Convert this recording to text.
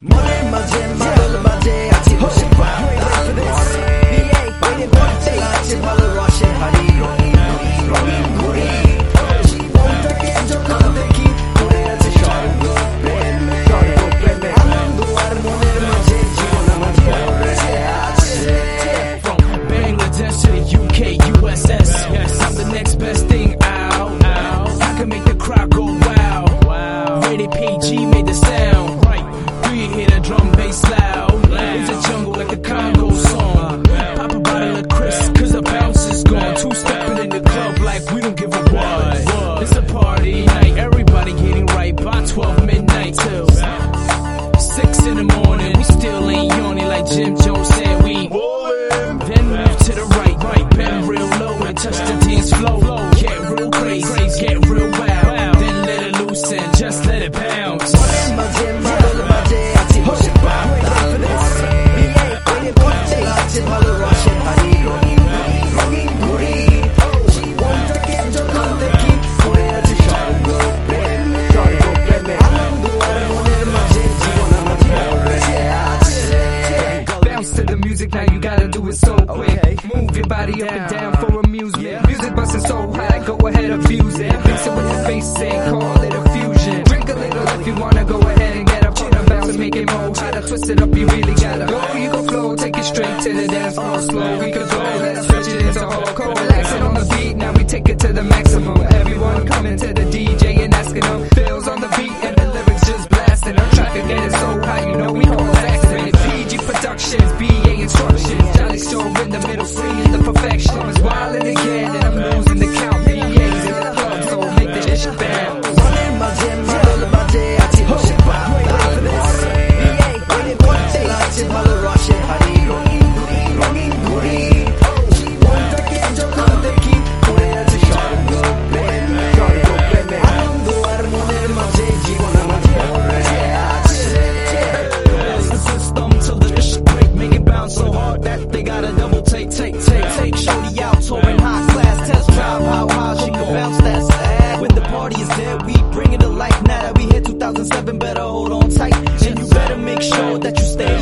머리 맞에 말을 맞에 아침 호시 밤 빨리 버티 아침 발을 러시 하리 롱인 구리 못하게 저런데기 그래야지 셔르고 빼매 아무도 알모네 맞에 지원아 맞에 오래 아침 From Bangladesh to the UK, USS I'm the next best thing out I can make the crowd go wow Rated PG made the sound right. Do you hear the drum bass loud? It's a jungle like the Congo song. Pop a bottle of Chris, cause the bounce is gone. Two-stepping in the club like we don't give a what. It's a party night, everybody getting right by 12 midnight till 6 in the morning. We still ain't yawning like Jim Jones said we. Then move to the right, bend real low and touch the dance flow. Get real crazy, get real wild. Then let it loose and just let it bounce. To the music, now you gotta do it so quick. Move your body up and down for amusement. Music busting so high, go ahead abuse it. Mix it with your face and call it a fusion. Drink a little if you wanna, go ahead and get up on the bounce and make it more hotter. Twist it up, you really gotta go. You go flow, take it straight to the dance floor slow. We could go, let's stretch it into hardcore. Relax it on the beat, now we take it to the maximum. Everyone coming to the DJ and asking them. Feels on the beat and the lyrics just blasting. I'm trying to get it so high, you know we call it accident. PG Productions, BA instructions. Jolly show in the middle, singing the perfection. I was wildin' again and I'm losing the count. BA's in the club, so make the dish bounce. 머리 맞에 말을 맞에 아침 호시 밤 빨리 버티 아침 발을 러시 하리 롱인 구리 못하게 저런데기 그래야지 셔르고 빼매 아무도 알모네 맞에 지원아 맞에 오래 아침 The system till the dish break, make it bounce so hard that they gotta double take. Shorty out, touring high class, test drive how high she can bounce that sad. When the party is there, we bring it to life. Now that we hit 2007, better hold on tight, and you better make sure that you stay